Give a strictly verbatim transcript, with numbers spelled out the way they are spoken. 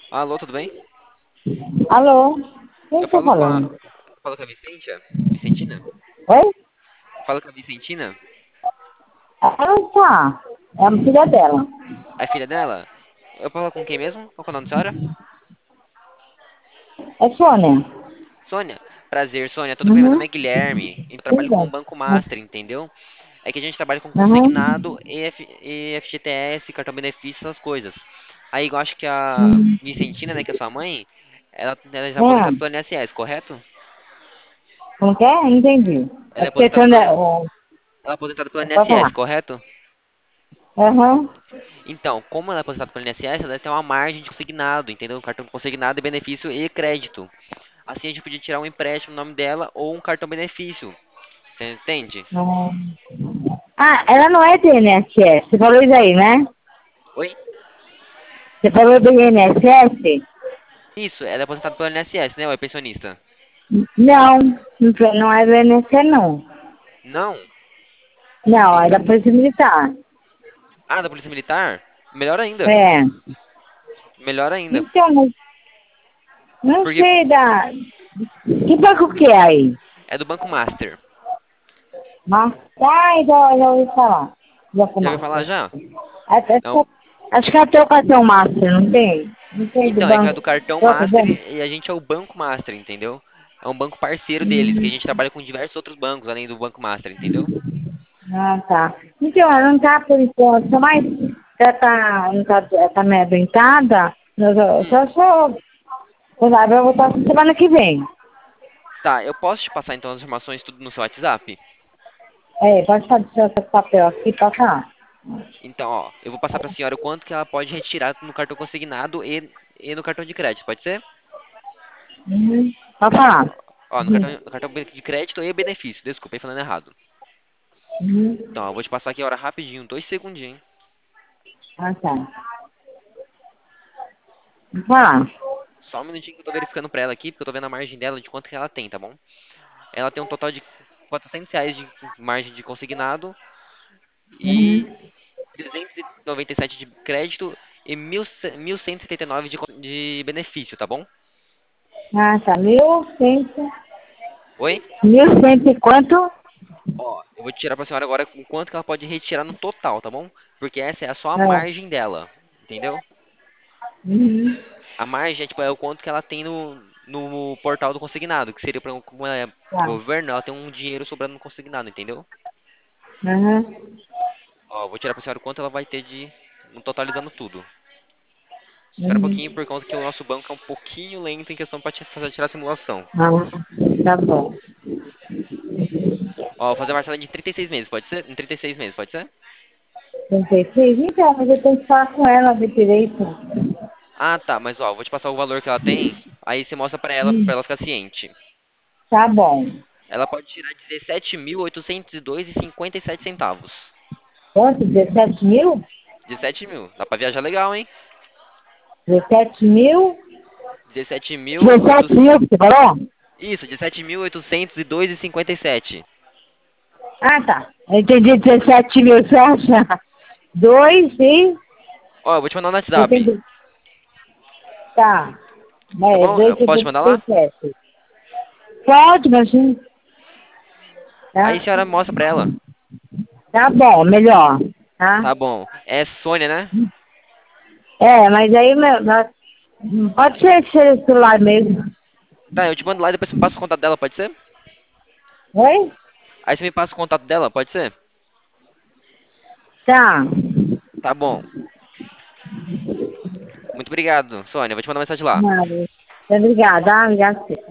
Alô, tudo bem? Alô? Quem Eu está falo com a. falando? Falo com a Vicentia? Vicentina? Oi? Falo com a Vicentina? Ela está. É a filha dela. A filha dela? Eu falo com quem mesmo? Qual que é o nome da senhora? É Sônia. Sônia? Prazer, Sônia. Tudo bem? Meu nome Uhum. é Guilherme. Eu trabalho Tudo com o bem. Banco Master, entendeu? É que a gente trabalha com Uhum. consignado, E F, E F G T S, cartão benefício, essas coisas. Aí eu acho que a Uhum. Vicentina, né, que é sua mãe, ela, ela já é É. aposentada pelo I N S S, correto? Como que é? Entendi. Ela É é porque aposentada quando pelo, é... ela o- é aposentada pelo Pode I N S S, falar. correto? Aham. Então, como ela é aposentada pelo I N S S, ela deve ter uma margem de consignado, entendeu? Cartão consignado e benefício e crédito. Assim a gente podia tirar um empréstimo no nome dela ou um cartão benefício. Você entende? Uhum. Ah, ela não é do I N S S. Você falou isso aí, né? Oi? Você falou do I N S S? Isso, ela é aposentada pelo I N S S, né? Ou é pensionista? Não. Não foi- não é do I N S S, não. Não. Não, é Então, da Polícia Militar. ah, da Polícia Militar? Melhor ainda. É. Melhor ainda. Então, mas não Porque sei da... Que banco que é aí? é do Banco Master. Mas, ai, já, já ouvi falar. Já foi Já ouviu falar Master. já? Até, Não. acho que até o cartão Master, não tem? Não tem do Então, é que é do banco. cartão Troca Master banco? e a gente é o Banco Master, entendeu? É um banco parceiro deles, que a Hum, gente trabalha com diversos outros bancos, além do Banco Master, entendeu? ah, tá. Então, ela não tá por enquanto, mas ela tá, não tá, ela tá meio adoentada. Eu só, Hum. só, só, eu vou voltar semana que vem. Tá, eu posso te passar então as informações tudo no seu WhatsApp? É, pode fazer esse papel aqui, passar. Então, ó, eu vou passar pra senhora o quanto que ela pode retirar no cartão consignado e, e no cartão de crédito, pode ser? Uhum. Pode falar. Ó, no cartão, Uhum. no cartão de crédito e benefício, desculpa, aí falando errado. Uhum. Então, ó, eu vou te passar aqui a hora rapidinho, dois segundinhos. Ah, tá. Pode falar. Só um minutinho que eu tô verificando pra ela aqui, porque eu tô vendo a margem dela de quanto que ela tem, tá bom? Ela tem um total de quatrocentos reais de margem de consignado e Uhum. trezentos e noventa e sete de crédito e mil mil cento e setenta e nove de, co- de benefício, tá bom? Ah, tá. Mil cento. Oi? Mil cento e quanto? Ó, eu vou tirar pra senhora agora o quanto que ela pode retirar no total, tá bom? Porque essa é só a É. margem dela, entendeu? Uhum. A margem é, tipo, é o quanto que ela tem no, no portal do consignado, que seria pra, como ela é Tá. governo, ela tem um dinheiro sobrando no consignado, entendeu? Uhum. Ó, eu vou tirar pra senhora o quanto ela vai ter de, no totalizando tudo. Espera um Uhum. pouquinho, por conta que o nosso banco é um pouquinho lento em questão pra te fazer tirar a simulação. Ah, tá bom. Ó, vou fazer a parcela de trinta e seis meses, pode ser? Em trinta e seis meses, pode ser? trinta e seis. Então, mas eu tenho que falar com ela de direito. Ah, tá, mas ó, vou te passar o valor que ela tem, aí você mostra pra ela, pra Hum, ela ficar ciente. tá bom. Ela pode tirar dezessete mil oitocentos e dois e e cinquenta e sete centavos. Quanto? Dezessete mil? Dezessete mil. Dá pra viajar legal, hein? Dezessete mil? Dezessete mil Dezessete oitocentos. mil que você falou? Isso, dezessete mil oitocentos e dois e cinquenta e sete. Ah, tá. Eu entendi dezessete mil, você acha? Dois e... Ó, eu vou te mandar no Eu WhatsApp. entendi. Tá. Tá É, bom? Eu dois e posso te mandar trinta e lá? sete. Pode, mas sim. Aí a Tá? senhora mostra pra ela. Tá bom, melhor. Tá? Tá bom. É Sônia, né? É, mas aí... meu- nós- Pode ser esse celular mesmo. Tá, eu te mando lá e depois você me passa o contato dela, pode ser? Oi? Aí você me passa o contato dela, pode ser? Tá. Tá bom. Muito obrigado, Sônia. Vou te mandar mensagem lá. Nada. Obrigada, ah, obrigada.